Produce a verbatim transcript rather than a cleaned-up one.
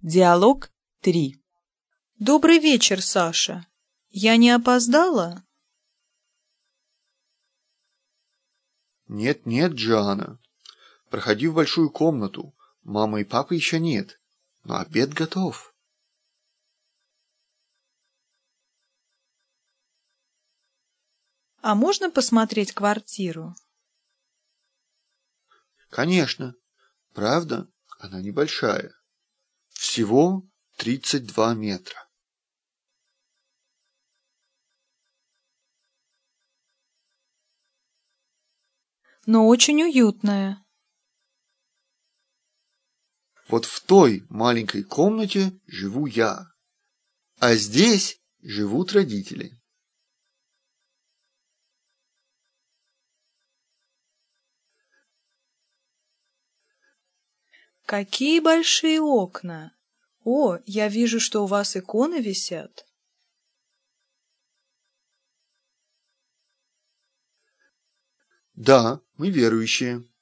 Диалог три. Добрый вечер, Саша. Я не опоздала? Нет, нет, Джоанна. Проходи в большую комнату. Мамы и папы еще нет, но обед готов. А можно посмотреть квартиру? Конечно. Правда, она небольшая. Всего тридцать два метра. Но очень уютная. Вот в той маленькой комнате живу я, а здесь живут родители. Какие большие окна! О, я вижу, что у вас иконы висят. Да, мы верующие.